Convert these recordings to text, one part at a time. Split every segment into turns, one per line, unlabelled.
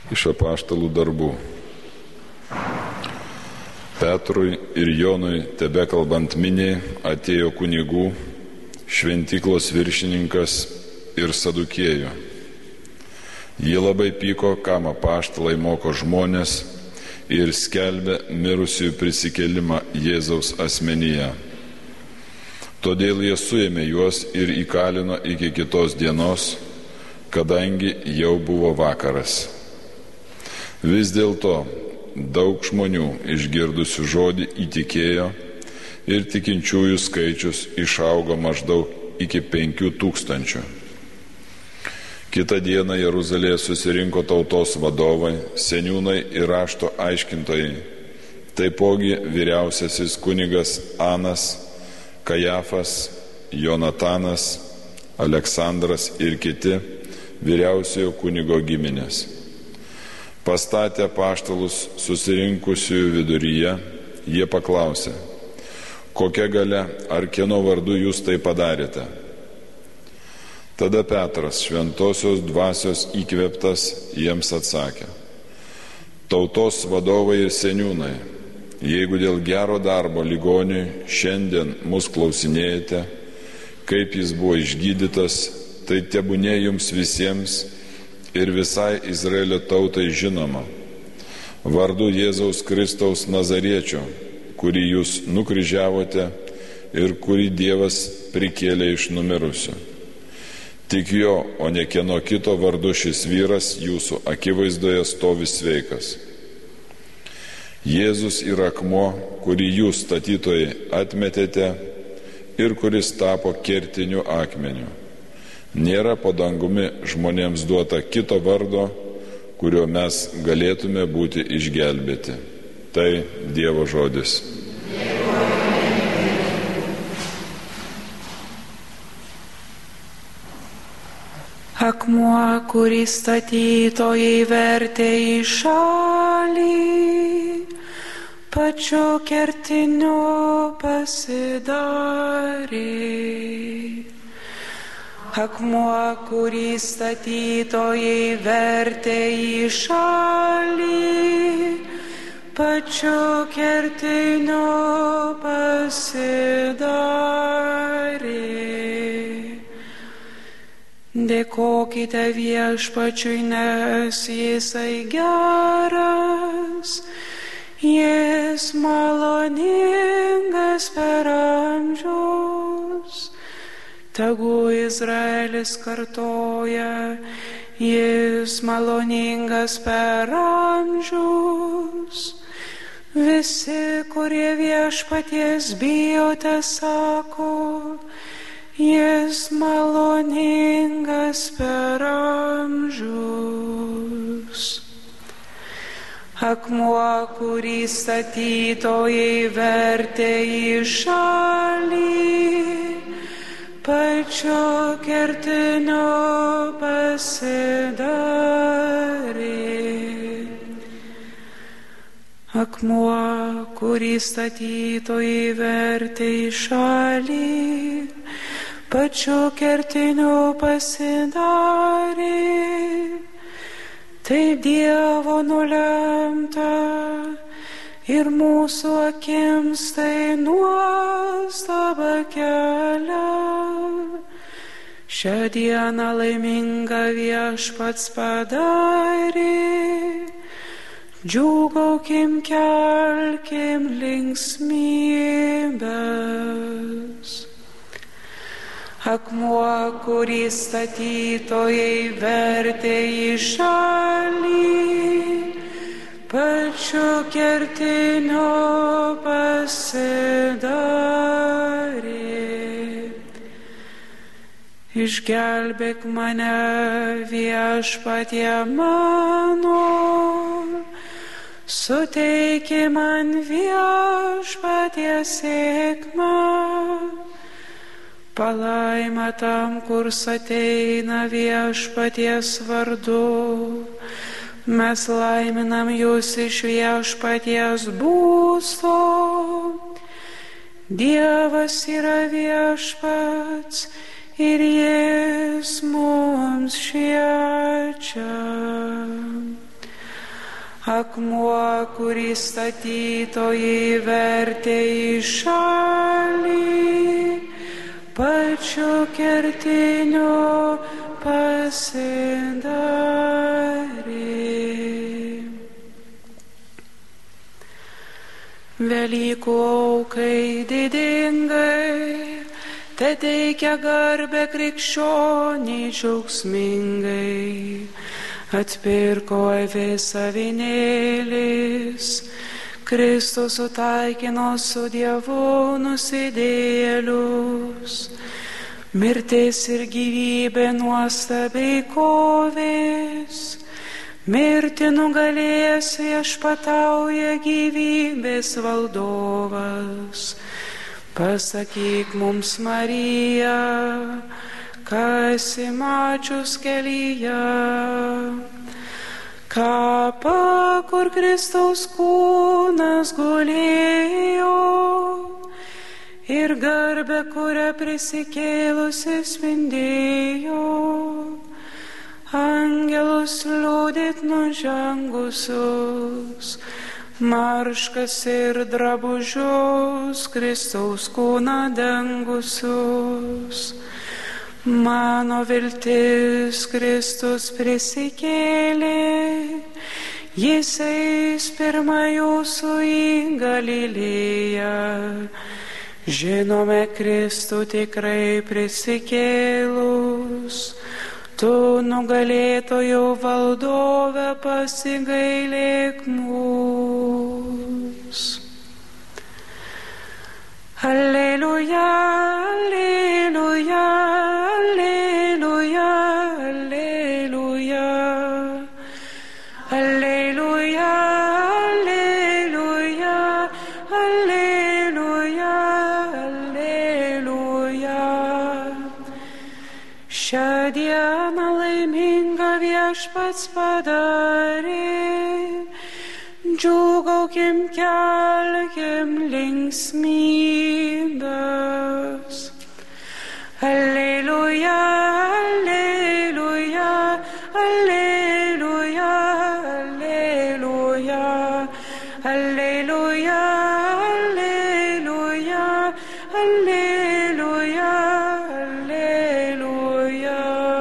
Iš apaštalų darbų. Petrui ir Jonui tebekalbant miniai atėjo kunigų, šventyklos viršininkas ir sadukiejų. Jie labai pyko, kam apaštalai moko žmonės ir skelbia mirusiųjų prisikėlimą Jėzaus asmenyje. Todėl jie suėmė juos ir įkalino iki kitos dienos, kadangi jau buvo vakaras. Vis dėlto daug žmonių išgirdusių žodį įtikėjo ir tikinčiųjų skaičius išaugo maždaug iki 5000. Kitą dieną Jeruzalėje susirinko tautos vadovai, seniūnai ir rašto aiškintojai, taipogi vyriausiasis kunigas Anas, Kajafas, Jonatanas, Aleksandras ir kiti vyriausiojo kunigo giminės. Pastatę apaštalus susirinkusiųjų viduryje, jie paklausė, kokia galia ar kieno vardu jūs tai padarėte? Tada Petras, šventosios dvasios įkvėptas, jiems atsakė, tautos vadovai ir seniūnai, jeigu dėl gero darbo ligoniui šiandien mus klausinėjate, kaip jis buvo išgydytas, tai tebūnė jums visiems ir visai Izraelio tautai žinoma, vardu Jėzaus Kristaus Nazariečio, kurį jūs nukryžiavote ir kurį Dievas prikėlė iš numirusių. Tik jo, o ne kieno kito vardu šis vyras jūsų akivaizdoje stovi sveikas. Jėzus yra akmuo, kurį jūs statytojai atmetėte ir kuris tapo kertiniu akmeniu. Nėra po dangumi žmonėms duota kito vardo, kurio mes galėtume būti išgelbėti. Tai Dievo žodis.
Akmuo, kurį statytojai vertė į šalį, pačiu kertiniu pasidarė. Akmuo, kurį statytojai vertė į šalį, pačiu kertiniu pasidarė. Dėkokite Viešpačiui, nes Jisai geras, Jis maloningas per amžius. Tegu Izraelis kartoja, Jis maloningas per amžius. Visi, kurie Viešpaties bijote, sako, Jis maloningas per amžius. Akmuo, kurį statytojai vertė į šalį, pačiu kertiniu pasidarė. Akmuo, kurį statytojai vertė į šalį, pačiu kertiniu pasidarė. Tai Dievo nulemta ir mūsų akims tai nuostaba kelia. Šią dieną laimingą Viešpats padarė, džiūgaukim, kelkim linksmybes. Akmuo, kurį statytojai vertė į šalį, pačiu kertiniu pasidarė. Išgelbėk mane, Viešpatie mano, suteiki man, Viešpatie, sėkmę. Palaima tam, kurs ateina Viešpaties vardu. Mes laiminam jūs iš Viešpaties būsto. Dievas yra Viešpats ir Jis mums šviečia. Akmuo, kurį statytojai vertė į šalį, pačiu kertiniu pasidarė. Velykų aukai didingai, te teikia garbę krikščioniai džiaugsmingai. Atpirko avės avinėlis, Kristus sutaikino su Dievu nusidėjėlius. Mirtis ir gyvybė nuostabiai kovės, mirtį nugalėjęs viešpatauja gyvybės valdovas. Pasakyk mums, Marija, kas įmačius kelyje, kapą, kur Kristaus kūnas gulėjo, ir garbę, kurią prisikėlusi spindėjo, angelus liūdėt nužengusius, marškas ir drabužius, Kristaus kūną dengusius. Mano viltis Kristus prisikėlė, Jis eis pirma jūsų į Galilėją. Žinome Kristų tikrai prisikėlus, tu nugalėtojų valdove pasigailėk mūs. Alleluja, alleluja, alleluja, alleluja, alleluja, alleluja, alleluja, alleluja. Šią dieną laimingą Viešpats padarė, džiūgaukim, kelkim linksmybes. Alleluja, alleluja, alleluja, alleluja, alleluja, alleluja, alleluja, alleluja.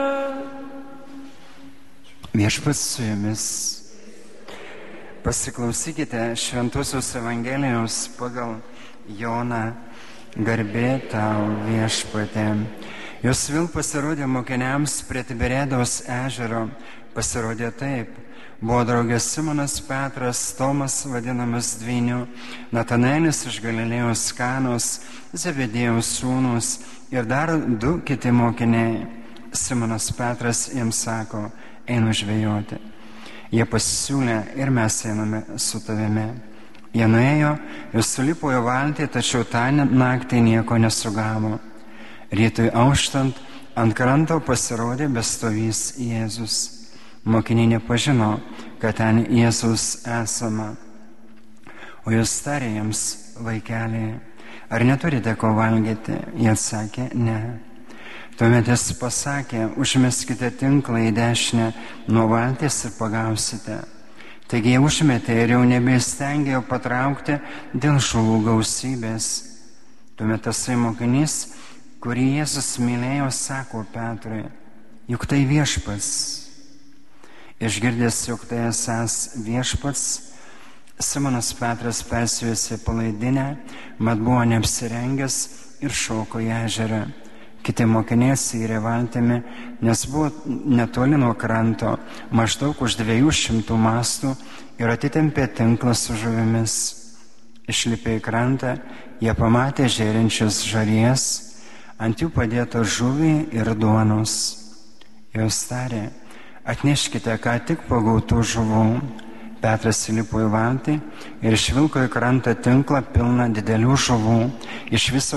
Viešpats su jumis. Pasiklausykite Šventosios Evangelijos pagal Joną. Garbė tau, Viešpatie. Jos vėl pasirodė mokiniams prie Tiberėdos ežero. Pasirodė taip. Buvo draugės Simonas Petras, Tomas vadinamas Dvyniu, Natanaelis iš Galilėjos Kanos, Zebedėjaus sūnūs ir dar du kiti mokiniai. Simonas Petras jiems sako, einu žvejoti. Jie pasisiūlė ir mes einame su tavimi. Jie nuėjo ir sulipo į valtį, tačiau tą naktį nieko nesugavo. Rytui auštant ant kranto pasirodė bestovys Jėzus. Mokiniai nepažino, kad ten Jėzus esama. O jis tarė jiems, vaikeliai, ar neturite ko valgyti? Jie atsakė, ne. Tuomet jis pasakė, užmeskite tinklą į dešinę nuo valties ir pagausite. Taigi jie užmetė ir jau nebeįstengė patraukti dėl žuvų gausybės. Tuomet tasai mokinys, kurį Jėzus mylėjo, sako Petrui, juk tai Viešpats. Išgirdęs, jog tai esąs Viešpats, Simonas Petras persijuosė palaidinę, mat buvo neapsirengęs ir šoko į ežerą. Kiti mokiniai syrė valtimi, nes buvo netoli nuo kranto, maždaug už 200 mastų ir atitempė tinklą su žuvimis. Išlipę į krantą, jie pamatė žėrinčius žaries, ant jų padėto žuvį ir duonos. Jos tarė, atneškite ką tik pagautų žuvų. Petras įlipo į valtį ir išvilko į krantą tinklą pilną didelių žuvų, iš viso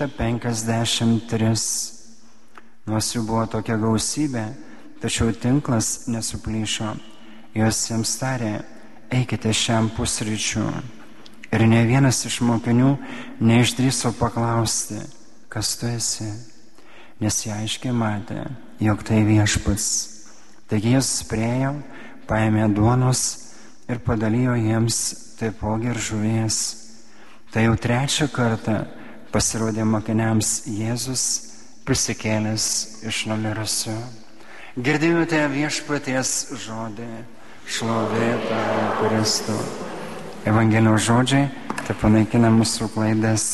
153. Nors jų buvo tokia gausybė, tačiau tinklas nesuplyšo. Jos jiems tarė, eikite šiam pusryčių. Ir ne vienas iš mokinių neišdrįso paklausti, kas tu esi, nes jie aiškiai matė, jog tai Viešpats. Taigi jis priėjo, paėmė duonos, ir padalijo jiems taipogi ir žuvies. Tai jau trečią kartą pasirodė mokiniams Jėzus prisikėlęs iš numirusių. Girdėjote viešpaties žodį, šlovė tau Kristau. Evangelijos žodžiai tai panaikina mūsų klaidas.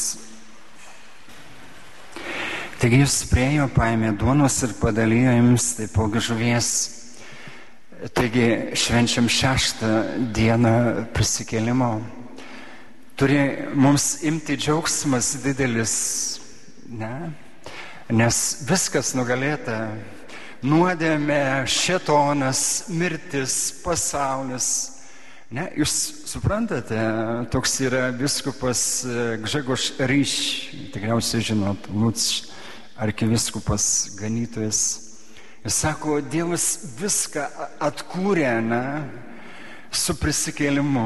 Taigi jis priėjo, paėmė duonos ir padalijo jums taipogi žuvies. Taigi švenčiam 6 dieną prisikėlimo. Turi mums imti džiaugsmas didelis, ne? Nes viskas nugalėta. Nuodėmė, šėtonas, mirtis, pasaulis. Ne, jūs suprantate, toks yra vyskupas Grzegorz Ryś, tikriausiai žinot, Lūč arkivyskupas, ganytojas. Jis sako, Dievas viską atkūrė, ne, su prisikėlimu.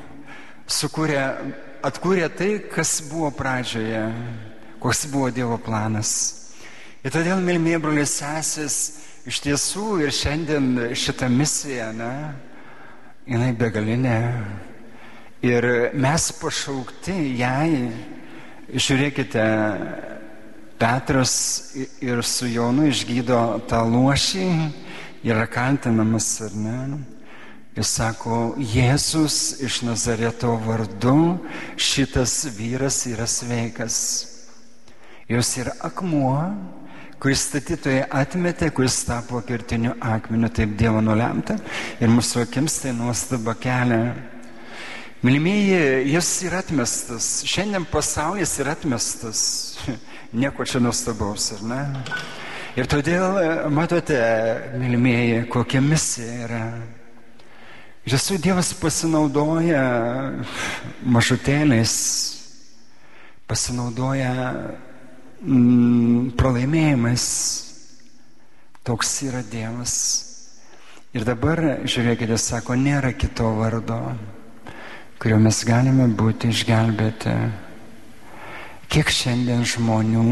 Atkūrė tai, kas buvo pradžioje, koks buvo Dievo planas. Ir todėl, mylimieji broliai sesės, iš tiesų ir šiandien šita misija, ne, jinai begalinė. Ir mes pašaukti jai, žiūrėkite, Petras ir su Jonu išgydo tą luošį, yra kaltinamas, ar ne? Jis sako, Jėzus iš Nazareto vardu, šitas vyras yra sveikas. Jos yra akmuo, kuris statytojai atmetė, kuris tapo kertiniu akmeniu, taip Dievo nulemta, ir mūsų akims tai nuostaba kelia. Mylimieji, jis yra atmestas, šiandien pasaulis yra atmestas, nieko čia nuostabaus, ar ne? Ir todėl, matote, mylimieji, kokia misija yra. Iš tiesų Dievas pasinaudoja mažutėliais, pasinaudoja pralaimėjimais. Toks yra Dievas. Ir dabar, žiūrėkite, sako, nėra kito vardo, kurio mes galime būti išgelbėti. Kiek šiandien žmonių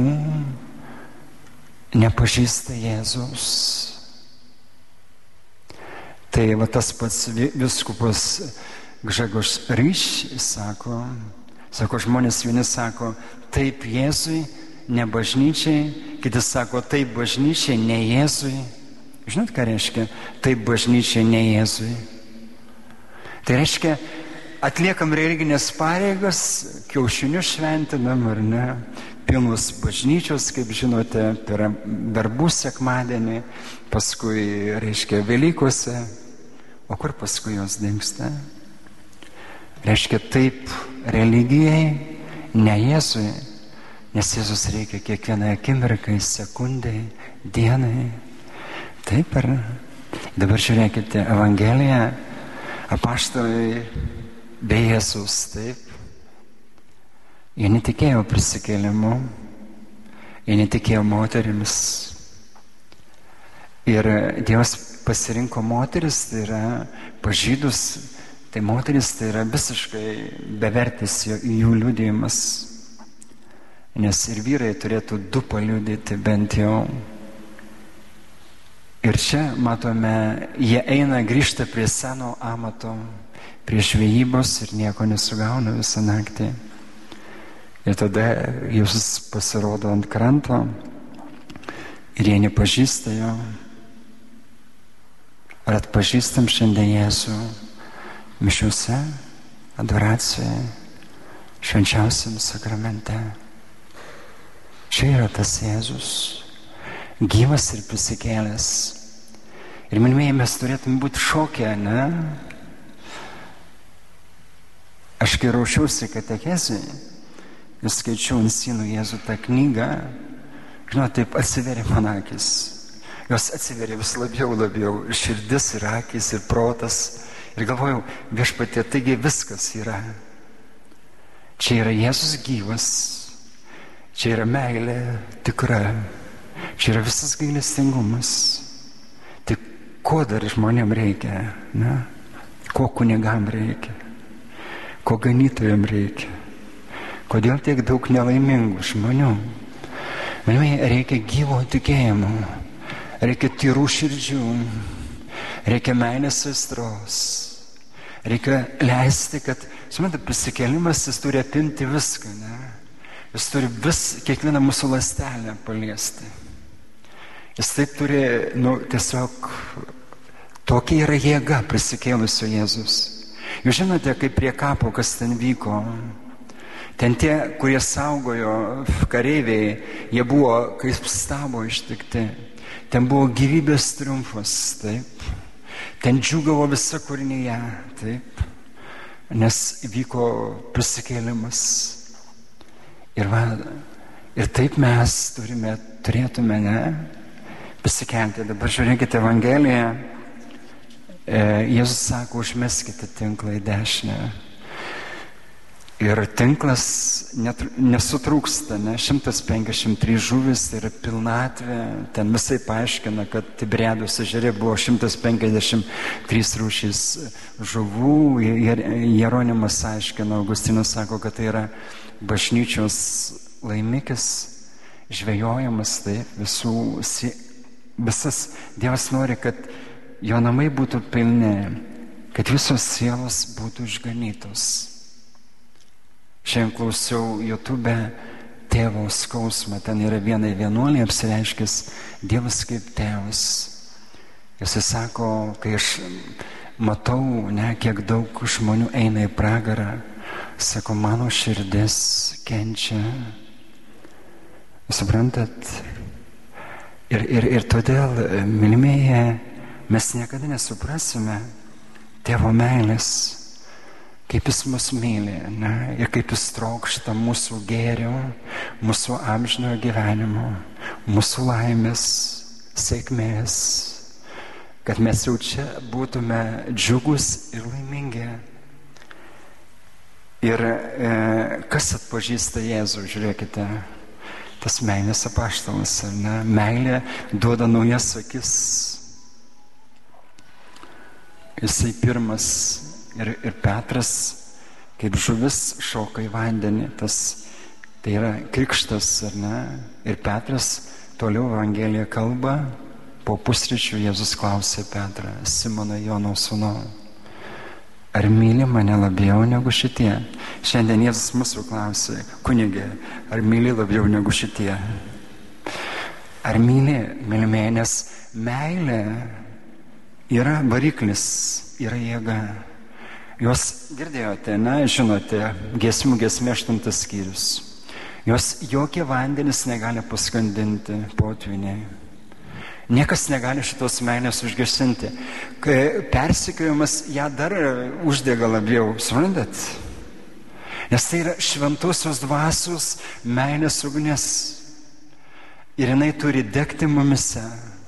nepažįsta Jėzus? Tai va tas pats vyskupas Grzegorz Ryś sako, žmonės vieni sako, taip Jėzui, ne bažnyčiai, kiti sako, taip bažnyčiai, ne Jėzui. Žinot, ką reiškia, taip bažnyčiai, ne Jėzui? Tai reiškia, atliekam religinės pareigas, kiaušinius šventinam, ar ne, pilnos bažnyčios, kaip žinote, per verbų sekmadienį, paskui, reiškia, Velykose, o kur paskui jos dingsta? Reiškia, taip religijai, ne Jėzui, nes Jėzus reikia kiekvienai akimirkai, sekundai, dienai. Taip, ar ne? Dabar žiūrėkite, Evangeliją, apaštalai be Jėzus, taip. Jie netikėjo prisikėlimu, jie netikėjo moterimis. Ir Dievas pasirinko moteris, tai yra pažydus, tai moteris tai yra visiškai bevertis jų liudijimas. Nes ir vyrai turėtų 2 paliudyti bent jau. Ir čia matome, jie eina, grįžta prie seno amato, prie žvejybos ir nieko nesugauna visą naktį. Ir tada Jėzus pasirodo ant kranto ir jie nepažįsta jo. Ar atpažįstam šiandien Jėzų mišiuose, adoracijoje, švenčiausiam sakramente? Čia yra tas Jėzus, gyvas ir prisikėlęs. Ir, mylimieji, mes turėtume būti šokę, ne? Aš kai ruošiausi katechezei ir skaičiau ant sienų Jėzų tą knygą, žinot, taip atsiveria man akis. Jos atsiveria vis labiau, ir širdis, ir akis, ir protas. Ir galvojau, Viešpatie, taigi viskas yra. Čia yra Jėzus gyvas. Čia yra meilė tikra, čia yra visas gailestingumas. Tik ko dar žmonėm reikia, ne? Ko kunigam reikia, ko ganytojam reikia, kodėl tiek daug nelaimingų žmonių? Man reikia gyvo tikėjimo, reikia tyrų širdžių, reikia meilės aistros, Reikia leisti, kad, suprantate, prisikėlimas jis turi apimti viską, ne? Jis turi kiekvieną mūsų ląstelę paliesti. Jis taip turi, tiesiog tokia yra jėga prisikėlusio Jėzus. Jūs žinote, kaip prie kapo, kas ten vyko. Ten tie, kurie saugojo kareiviai, jie buvo kaip stabo ištikti. Ten buvo gyvybės triumfas, taip. Ten džiūgavo visa kūrinyje, taip. Nes vyko prisikėlimas. Ir taip mes turėtume, ne, prisikelti. Dabar žiūrėkite Evangeliją. Jėzus sako, užmeskite tinklą į dešinę. Ir tinklas nesutrūksta, ne? 153 žuvis, tai yra pilnatvė. Ten visai paaiškina, kad Tiberiados ežere buvo 153 rūšys žuvų. Jeronimas aiškina, Augustinas sako, kad tai yra bažnyčios laimikis, žvejojimas, taip, visas Dievas nori, kad jo namai būtų pilni, kad visos sielos būtų išganytos. Šiandien klausiau YouTube tėvo skausmą, ten yra vienai vienuoliai apsireiškęs Dievas kaip tėvas. Jis sako, kai aš matau, ne, kiek daug žmonių eina į pragarą, sako, mano širdis kenčia. Suprantat? Ir todėl, mylimieji, mes niekada nesuprasime tėvo meilės, kaip jis mus myli, ne? Ir kaip jis trokšta mūsų gėrio, mūsų amžinojo gyvenimo, mūsų laimės, sėkmės, kad mes jau čia būtume džiugus ir laimingi. Ir kas atpažįsta Jėzų, žiūrėkite, tas meilės apaštalas, ne? Meilė duoda naujas akis. Jisai pirmas ir Petras, kaip žuvis, šoka į vandenį. Tai yra krikštas, ar ne? Ir Petras toliau Evangelija kalba. Po pusryčių Jėzus klausė Petrą, Simono Jono sūnau, ar myli mane labiau negu šitie? Šiandien Jėzus mūsų klausė, kunige, ar myli labiau negu šitie? Ar myli, mylimieji, nes meilė yra variklis, yra jėga. Jūs girdėjote, na, žinote, giesmių giesmė 8 skyrius. Jos jokie vandenis negali paskandinti, potvyniai. Niekas negali šitos meilės užgesinti. Kai persekiojimas ją dar uždega labiau, suprantat? Nes tai yra šventosios dvasios meilės ugnis. Ir jinai turi degti mumise.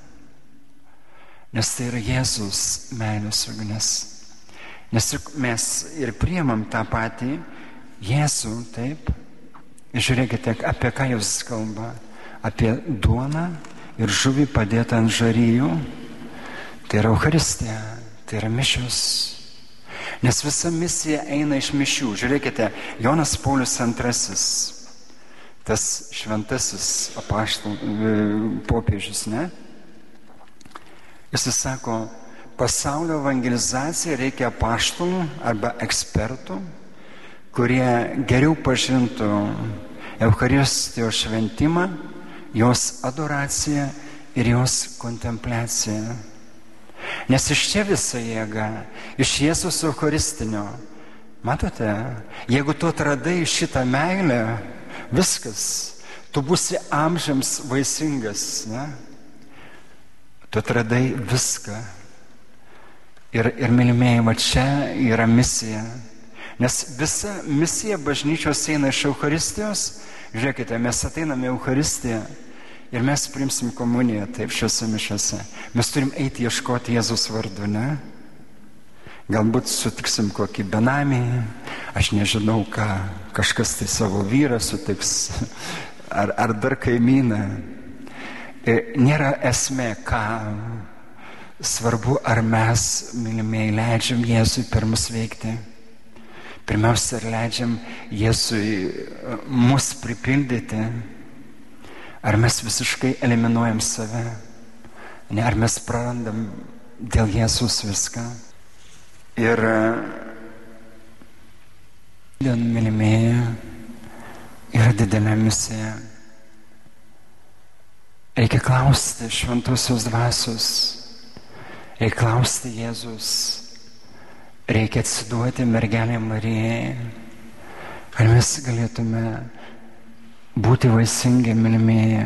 Nes tai yra Jėzus meilės ugnis. Nes mes ir priimam tą patį Jėzų, taip? Ir žiūrėkite, apie ką Jėzus kalba. Apie duoną ir žuvį padėtą ant žarijų. Tai yra Eucharistija, tai yra mišios. Nes visa misija eina iš mišių. Žiūrėkite, Jonas Paulius II, tas šventasis popiežius, ne? Jis sako, pasaulio evangelizacija reikia apaštalų arba ekspertų, kurie geriau pažintų Eucharistijos šventimą, jos adoraciją ir jos kontempliaciją. Nes iš čia visa jėga, iš Jėzus Eucharistinio. Matote, jeigu tu atradai šitą meilę, viskas, tu būsi amžiams vaisingas, ne? Tu atradai viską. Ir mylimieji, va čia yra misija. Nes visa misija bažnyčios eina iš Eucharistijos. Žiūrėkite, mes ateiname į Eucharistiją ir mes priimsim komuniją, taip, šiose mišiose. Mes turim eiti ieškoti Jėzus vardu, ne? Galbūt sutiksim kokį benamį, aš nežinau ką, kažkas tai savo vyrą sutiks, ar dar kaimyną. Nėra esmė, ką svarbu, ar mes, mylimieji, leidžiam Jėzui per mus veikti. Pirmiausia, ar leidžiam Jėzui mus pripildyti, ar mes visiškai eliminuojam save, ne, ar mes prarandam dėl Jėzus viską. Ir šiandien, mylimieji, yra didelė misija. Reikia klausti šventosios dvasios, reikia klausti Jėzus, reikia atsiduoti mergelei Marijai, kad mes galėtume būti vaisingi, mylimieji.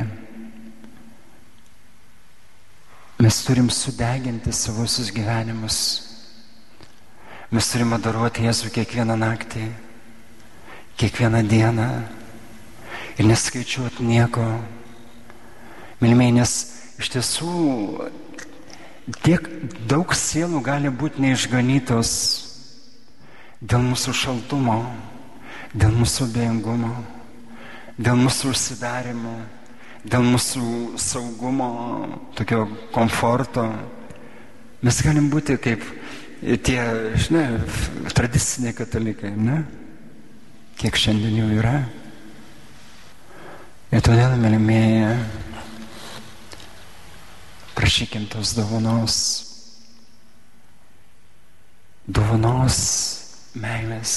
Mes turim sudeginti savusius gyvenimus. Mes turim adoruoti Jėzų kiekvieną naktį, kiekvieną dieną ir neskaičiuoti nieko. Mylimieji, nes iš tiesų tiek daug sielų gali būti neišganytos dėl mūsų šaltumo, dėl mūsų abejingumo, dėl mūsų užsidarimo, dėl mūsų saugumo, tokio komforto. Mes galim būti kaip tie, žinai, tradiciniai katalikai, ne? Kiek šiandien jų yra. Ir todėl, mylimieji, prašykim tos dovanos meilės,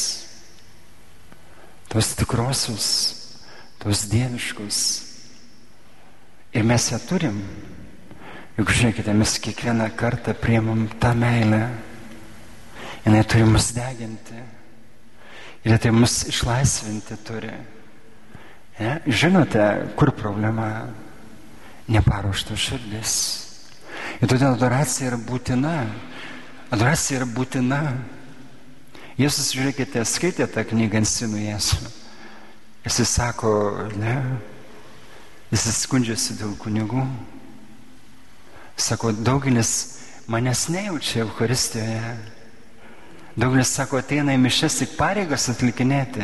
tos tikrosios, tos dieviškos. Ir mes ją turim. Juk žiūrėkite, mes kiekvieną kartą priimam tą meilę. Jinai turi mus deginti. Ir tai mus išlaisvinti turi. Ja? Žinote, kur problema? Neparuoštos širdis. Ir todėl adoracija yra būtina. Adoracija yra būtina. Jėzus, žiūrėkite, skaitė tą knygą Insinų Jėzų. Jis sako, ne, jis skundžiasi dėl kunigų. Sako, daugelis manęs nejaučia Eucharistijoje. Daugelis, sako, ateina į mišias tik pareigas atlikinėti.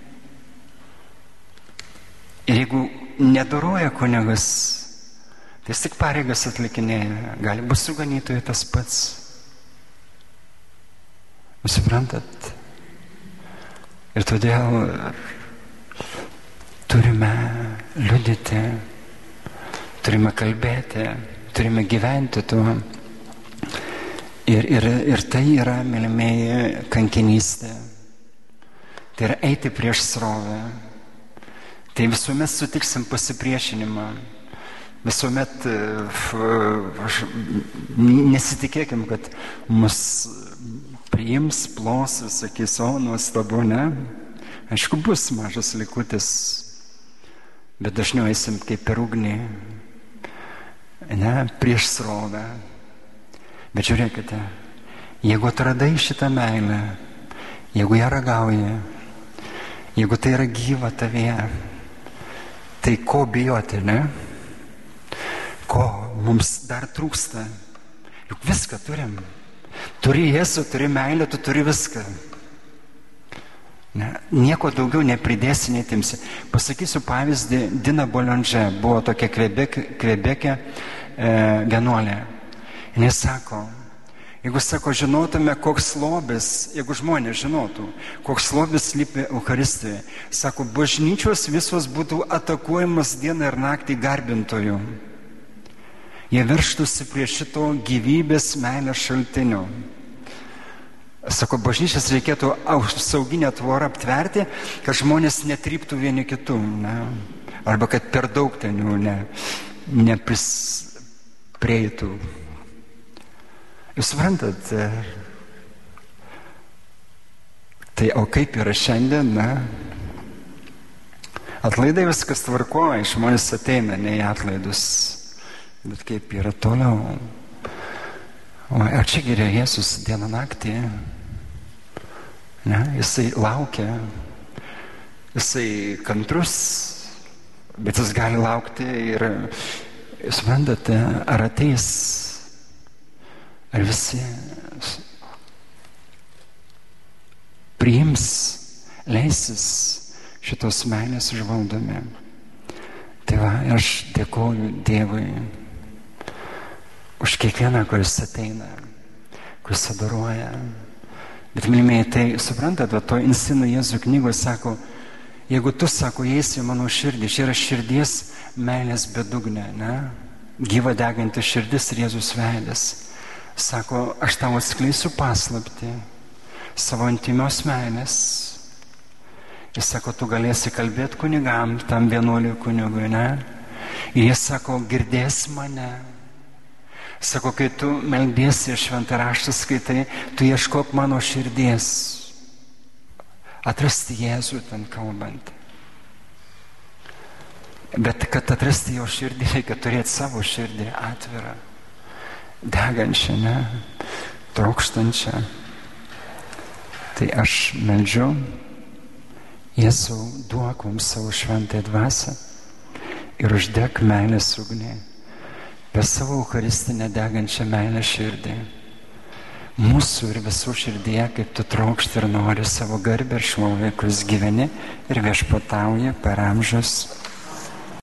Ir jeigu nedoroja kunigas, tai jis tik pareigas atlikinėja. Gali būti su ganytoju tas pats. Jūs suprantat? Ir todėl turime liudyti, turime kalbėti, turime gyventi tuo. Ir tai yra, mylimieji, kankinystė. Tai yra eiti prieš srovę. Tai visuomet sutiksim pasipriešinimą. Visuomet nesitikėkim, kad mus priims, plos, sakys, o, nuostabu, ne? Aišku, bus mažas likutis, bet dažniau eisim kaip per ugnį, ne, prieš srovę. Bet žiūrėkite, jeigu atradai šitą meilę, jeigu ją ragauji, jeigu tai yra gyva tavyje, tai ko bijoti, ne? Ko mums dar trūksta? Juk viską turim. Turi Jėzų, turi meilę, tu turi viską. Ne, nieko daugiau nepridėsi, netimsi. Pasakysiu pavyzdį, Dina Bolonže buvo tokia Kvebeke vienuolė. Jis sako, jeigu, sako, žinotume, koks lobis, jeigu žmonės žinotų, koks lobis slypi Eucharistijoje, sako, bažnyčios visos būtų atakuojamas dieną ir naktį garbintojų. Jie verštųsi prie šito gyvybės meilės šaltinio. Sako, bažnyčias reikėtų sauginę tvorą aptverti, kad žmonės netryptų vieni kitų, ne? Arba kad per daug ten jų neprisprieitų. Jūs suprantat, tai o kaip yra šiandien, ne? Atlaidai viskas tvarkoja, žmonės ateina, ne į atlaidus. Bet kaip yra toliau? Ar čia geriau Jėzus dieną naktį? Ne? Jisai laukia, jisai kantrus, bet jis gali laukti ir, suprantate, ar ateis, ar visi priims, leisis šitos meilės užvaldomi. Tai va, aš dėkoju Dievui už kiekvieną, kuris ateina, kuris adoruoja. Bet, mylimieji, tai suprantat, va, to Insinų Jėzų knygoje sako, jeigu tu, sako, įeisi į mano širdį, čia yra širdies meilės bedugnė, ne? Gyva deganti širdis ir Jėzus veidas. Sako, aš tau atskleisiu paslaptį savo intymios meilės. Jis sako, tu galėsi kalbėti kunigam, tam vienuoliui kunigui, ne? Ir jis sako, girdės mane. Sako, kai tu meldiesi šventą raštą skaitai, tu ieškok mano širdies. Atrasti Jėzų ten kalbant. Bet kad atrasti jo širdį, reikia turėti savo širdį atvirą, degančią, ne, trokštančią. Tai aš meldžiu, Jėzau, duok mums savo šventąją dvasią ir uždek meilės ugnį per savo eucharistinę degančią meilę širdį. Mūsų ir visų širdyje, kaip tu trokšti ir nori savo garbę ir šlovę, kuris gyveni ir viešpatauji per amžius.